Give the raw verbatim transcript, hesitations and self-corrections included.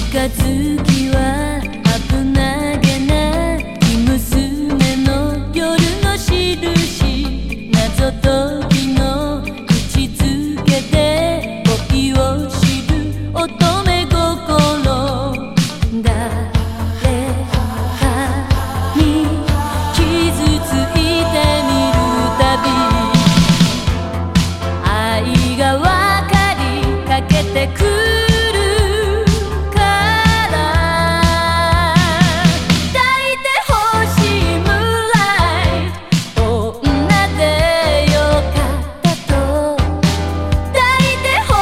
づきは危なげな生娘の夜の印、謎解きの口づけで恋を知る乙女心。誰かに傷ついてみるたび愛が分かりかけてくる